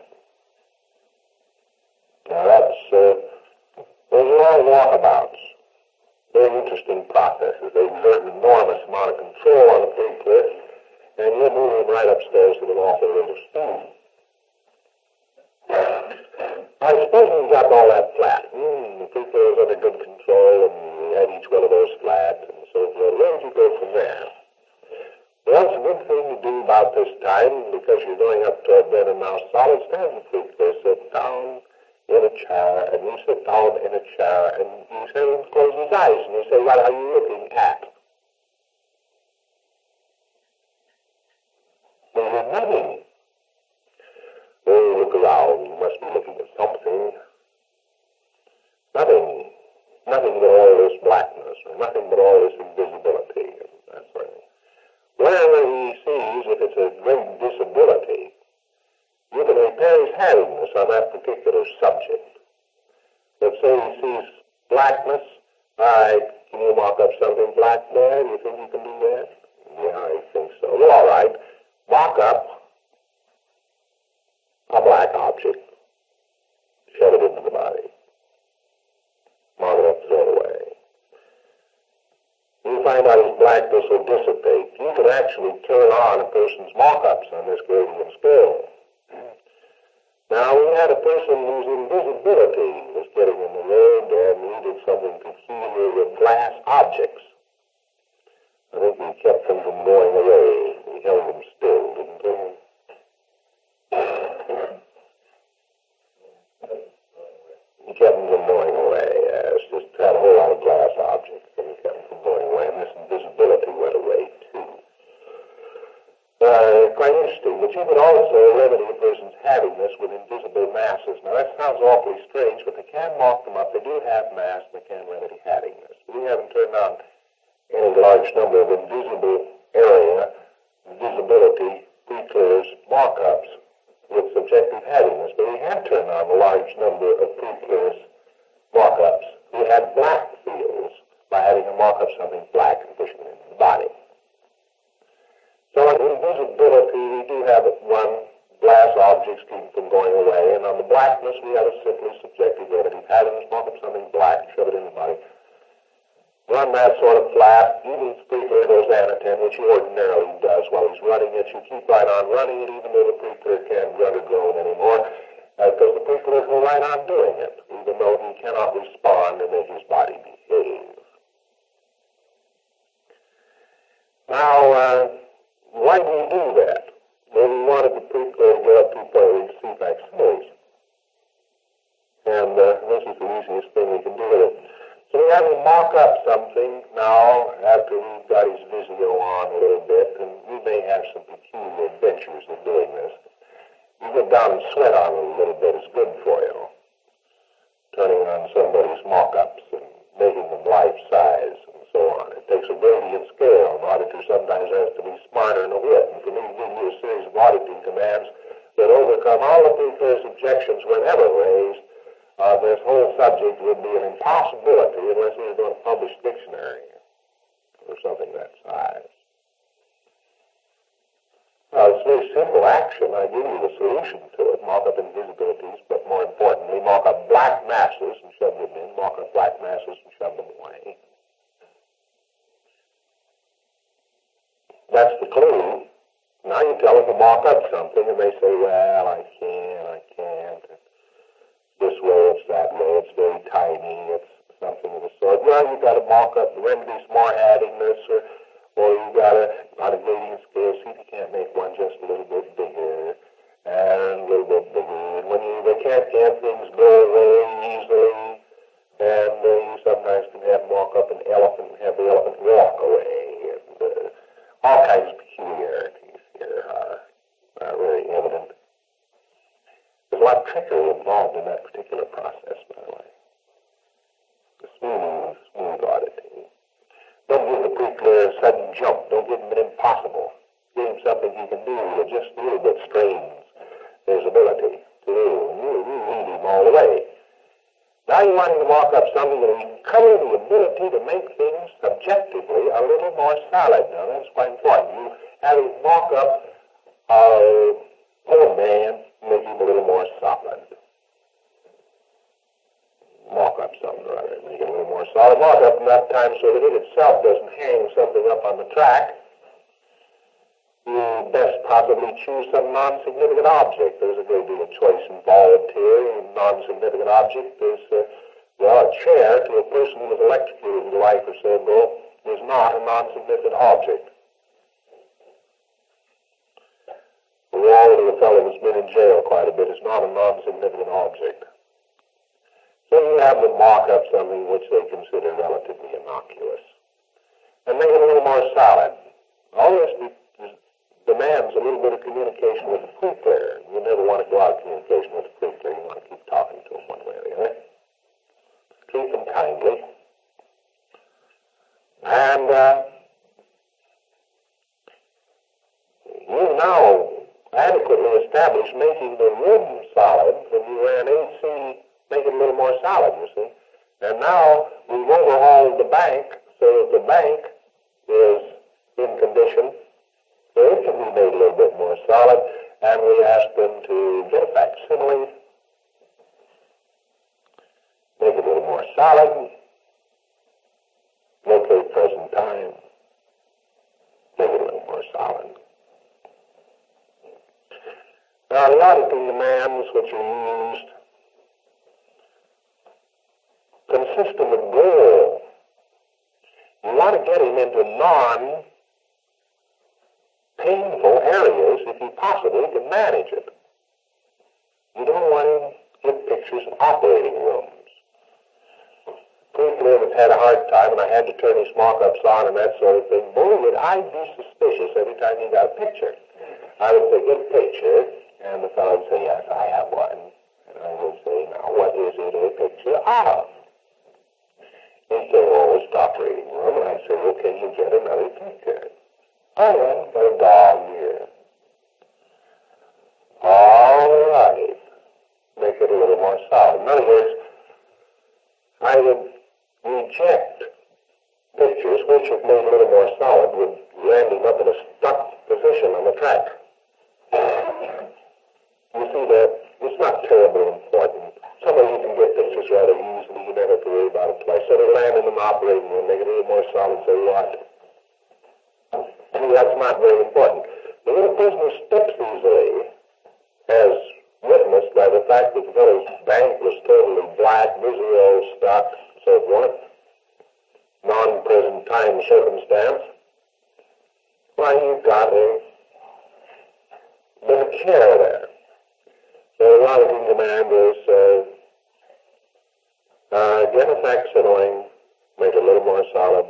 Now that's, uh, those are all walkabouts. Very interesting processes. They exert an enormous amount of control on the preacher, and you move him right upstairs with an awful rate of speed. I suppose we got all that flat. Mm, the preacher was under good control, and we had each one of those flat, and so forth. Where would you go from there? Well, it's a good thing to do about this time, because you're going up to a bed and now solid stand the preacher. Sit down in a chair, and you sit down in a chair, and you say, close his eyes, and you say, what are you looking at? There's nothing. Oh, look around, you must be looking at something. Nothing. Nothing but all this blackness, or nothing but all this invisibility, and that sort of thing. Wherever he sees, if it's a great disability, you can repair his handedness on that particular subject. Let's say he sees blackness. All right, can you mock up something black there? Do you think you can do that? Yeah, I think so. Well, all right. Mock up a black object, shove it into the body, mark it up, throw it away. You find out his blackness will dissipate. You can actually turn on a person's mock-ups on this gradient scale. Now, we had a person whose invisibility was getting in the road and needed something peculiar with glass objects. I think we kept them from going away. We held them still, didn't we? We kept them from going away, yes. Just had a whole lot of glass objects, and we kept them from going away, and this invisibility went away, too. Uh, quite interesting, but you could also remedy a person's haviness with invisible masses. Now, that sounds awfully strange, but they can mark them up. They do have mass, and they can remedy haviness. We haven't turned on any large number of invisible area, visibility, pre-clears, markups with subjective haviness, but we have turned on a large number of pre-clears markups who had black fields by having a mark up something black and pushing it into the body. So in invisibility, we do have one, glass objects keep from going away, and on the blackness, we have a simply subjective remedy. Haviness, mark up something black, shove it in the body. Run that sort of flat, even if the pre-clear goes anatem, which he ordinarily does while he's running it. You keep right on running it, even though the pre-clear can't undergo it anymore, because uh, the pre-clear go right on doing it, even though he cannot respond and make his body behave. Now, uh, why do we do that? Well, we wanted the pre-clear to get up to a point where we see facsimiles. And uh, this is the easiest thing we can do with it. So we have to mark up something now after we've got his Visio on a little bit, and we may have some peculiar adventures in doing this. You get down and sweat on it a little bit is good for you. Turning on somebody's mock-ups and making them life-size and so on. It takes a gradient scale. An auditor sometimes has to be smarter than a whip. And for me to give you a series of auditing commands that overcome all the pre-clear's objections whenever raised, Uh, this whole subject would be an impossibility unless we were going to publish a dictionary or something that size. Well, it's a very simple action. I give you the solution to it. Mark up invisibilities, but more importantly, mark up black masses and shove them in. Mark up black masses and shove them away. That's the clue. Now you tell them to mark up something, and they say, well, I can't, I can't. This way, it's that way, it's very tiny, it's something of the sort. Well, you've got to mark up the remedies more haviness, or, or you've got to, on a gradient scale, see if you can't make one just a little bit bigger, and a little bit bigger. And when you, they can't have things go away easily, and uh, you sometimes can have mark up an elephant and have the elephant walk away, and uh, all kinds of peculiarities here are, are very evident. There's a lot of trickery involved in that particular process, by the way. The smooth, smooth auditing. Don't give the pre-clear a sudden jump. Don't give him an impossible. Give him something he can do that just a little bit strains his ability to do. And you, you lead him all the way. Now you want him to mark up something that will cover the ability to make things subjectively a little more solid. Now that's quite important. You have him mark up a poor man, make him a little more solid. Mark up something or other, make it a little more solid. Mark up enough time so that it itself doesn't hang something up on the track. You best possibly choose some non-significant object. There's a great deal of choice involved here. A non-significant object is, uh, well, a chair to a person who was electrocuted a life or so ago is not a non-significant object. The wall to a fellow who's been in jail quite a bit is not a non-significant object. So you have them mark up something which they consider relatively innocuous and make it a little more solid. All this demands a little bit of communication with the pre-clear. You never want to go out of communication with the pre-clear. You want to keep talking to them one way or the other. Treat them kindly. And uh, you now adequately established making the room solid when you ran A C, make it a little more solid, you see. And now we've overhauled the bank so that the bank is in condition, so it can be made a little bit more solid. and we ask them to get a facsimile, make it a little more solid, locate present time, make it a little more solid. Now, the auditing demands which are used consist of a goal. You want to get him into non-painful areas if you possibly can manage it. You don't want him to get pictures of operating rooms. People have had a hard time, and I had to turn his mock-ups on and that sort of thing. Boy, would I be suspicious every time he got a picture. I would say, get a picture, and the fellow would say, yes, I have one. And I would say, now, what is it a picture of? He'd say, oh, it's the operating room. And I'd say, well, can you get another picture? Oh, yeah, got a dog here. All right. Make it a little more solid. In other words, I would reject pictures which, if made a little more solid, would land him up in a stuck position on the track. You see that it's not terribly important. Some of you can get pictures rather easily. You never have to worry about it twice. So they land in the operating room, make it a little more solid, so what? That's not very important. The little prisoner steps easily, as witnessed by the fact that the fellow's bank was totally black, busy all stuck, so forth, non-present time circumstance. Why, you've got a bit of care there. So a lot of the demand is uh, uh, get a facsimile, make it a little more solid.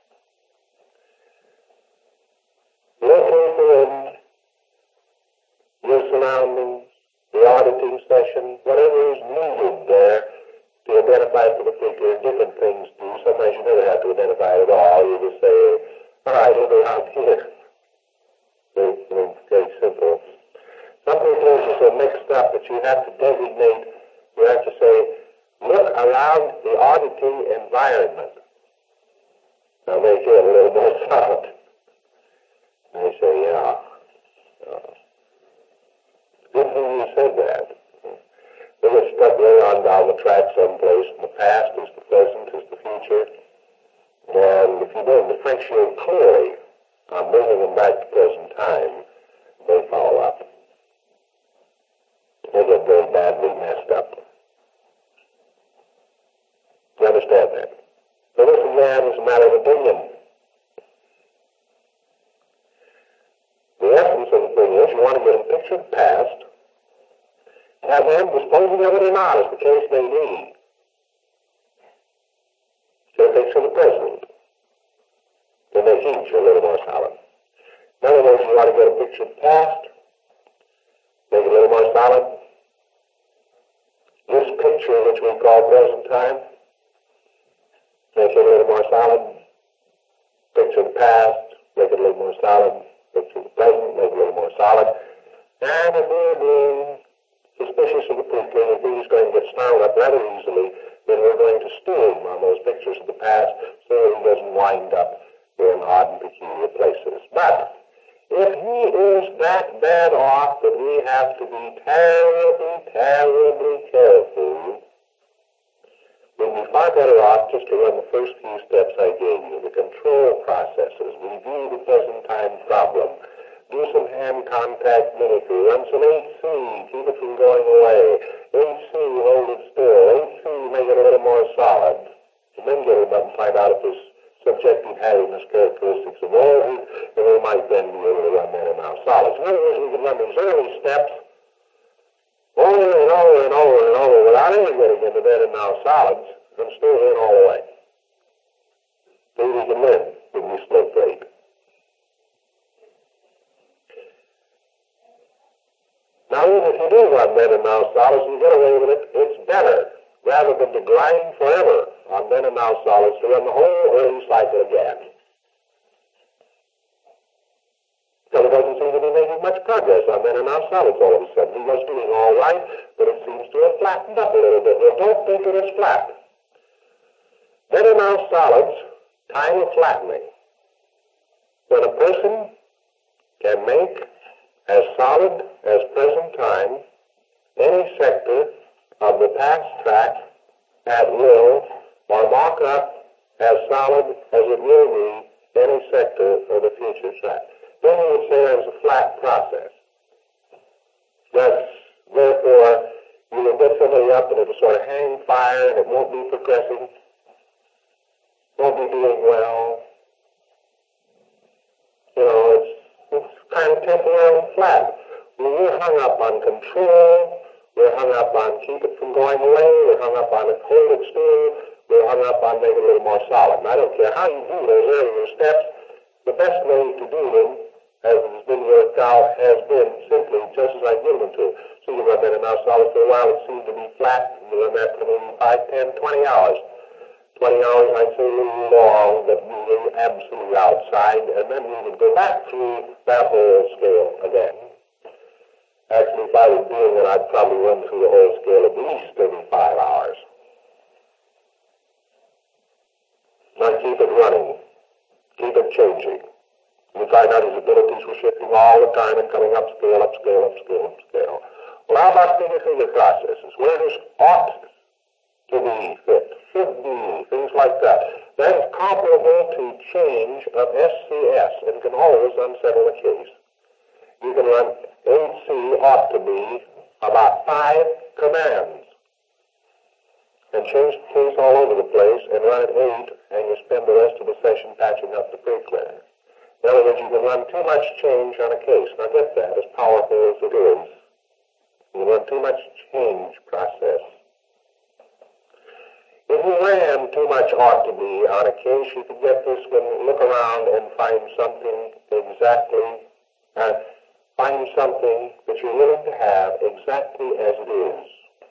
Locate within your surroundings, the auditing session, whatever is needed there to identify for the figure. Different things do. Sometimes you never have to identify it at all. You just say, all right, look around here. Very, very simple. Some people are so mixed up that you have to designate, you have to say, look around the auditing environment. Now make it a little more solid. And they say, yeah. Uh, good thing you said that. They get stuck way on down the track someplace, and the past is the present, is the future. And if you don't differentiate clearly on bringing them back to present time, they follow up. They get very badly messed up. You understand that? So this exam is a matter of opinion. The essence of the thing is you want to get a picture of the past, have them disposing of it or not, as the case may be. Get a picture of the present. Then they each are a little more solid. In other words, you want to get a picture of the past, make it a little more solid. This picture, which we call present time, make it a little more solid. Picture of the past, make it a little more solid. Picture of the present, make it a little more solid. And if we're being suspicious of the preacher, if he's going to get snarled up rather easily, then we're going to steer him on those pictures of the past so that he doesn't wind up in odd and peculiar places. But if he is that bad off that we have to be terribly, terribly careful, we'd be far better off just to run the first few steps I gave you, the control processes, review the present time problem, do some hand contact mimicry, run some H C, keep it from going away, H C, hold it still, H C, make it a little more solid, and then get him up and find out if there's subjective happiness characteristics of all, and we might then be able to run that in our solids. In other words, we can run these early steps over and over and over and over without ever getting into that in our solids, and still in all the way. So we can live with this slow rate. Now, even if you do run that in our solids and get away with it, it's better, rather than to grind forever on then and now solids, to run the whole early cycle again. Because it doesn't seem to be making much progress on then and now solids all of a sudden. He was doing all right, but it seems to have flattened up a little bit. Well, don't think it is flat. Then and now solids, time of flattening. When a person can make as solid as present time any sector of the past track at will, or mark up as solid as it will be any sector of the future track. Then you would say there's a flat process. That's, therefore, you will get somebody up and it'll sort of hang fire and it won't be progressing, won't be doing well. You know, it's, it's kind of temporarily flat. When we're hung up on control, we're hung up on keep it from going away, we're hung up on hold it still, we're hung up on making it a little more solid. And I don't care how you do those earlier steps, the best way to do them, as has been worked out, has been simply just as I give them to you. So you run that in now solid for a while, it seems to be flat, and you run that for maybe five, ten, twenty hours. twenty hours, I'd say a little long, but we were absolutely outside, and then we would go back through that whole scale again. Actually, if I was doing it, I'd probably run through the whole scale at least every five hours. Now keep it running. Keep it changing. You find out his abilities were shifting all the time and coming up scale, up scale, up scale, up scale. Well, how about bigger figure processes? Where does ought to be fit, should be, things like that? That is comparable to change of S C S and can always unsettle a case. You can run A C ought to be about five commands and change the case all over the place and run it eight, and you spend the rest of the session patching up the pre-clear. In other words, you can run too much change on a case. Now get that, as powerful as it is. You can run too much change process. If you ran too much ought to be on a case, you could get this one, look around and find something exactly, uh, find something that you're willing to have exactly as it is.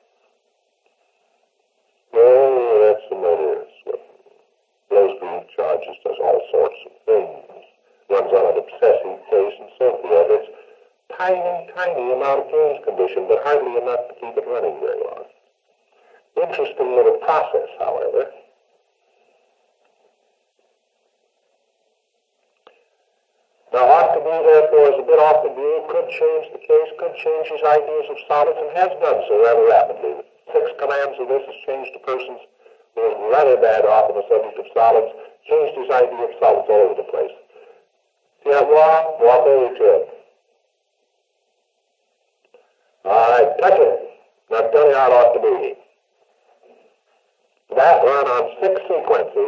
Oh, that's the motor. Blows green charges, does all sorts of things. Runs on an obsessive case and so forth. It's tiny, tiny amount of gains condition, but hardly enough to keep it running very long. Interesting little process, however. Now, ought to be, therefore, is a bit off the view, could change the case, could change his ideas of solids, and has done so rather rapidly. Six commands of this has changed a person's who was rather bad off on the subject of solids, changed his idea of solids all over the place. See that walk? Walk over to it. All right, touch it. Now tell me how it ought to be. That run on six sequences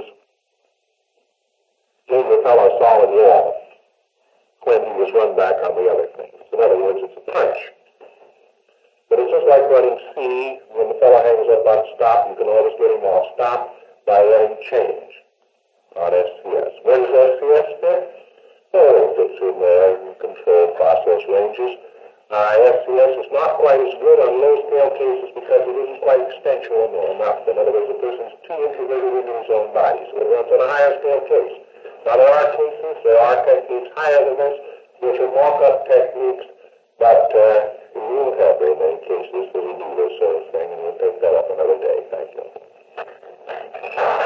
gave the fellow a solid wall when he was run back on the other things. In other words, it's a punch. But it's just like running C. When the fellow hangs up on stop, you can always get him off stop by running change on S C S. Where does S C S fit? Oh, it fits in there in control process ranges. Uh, S C S is not quite as good on low-scale cases because it isn't quite extensional enough. In other words, the person's too integrated into his own body, so it runs on a higher scale case. Now, there are cases, there are techniques higher than this, which are mock-up techniques, but uh, we won't have very many cases that we do this sort of thing, and we'll take that up another day. Thank you.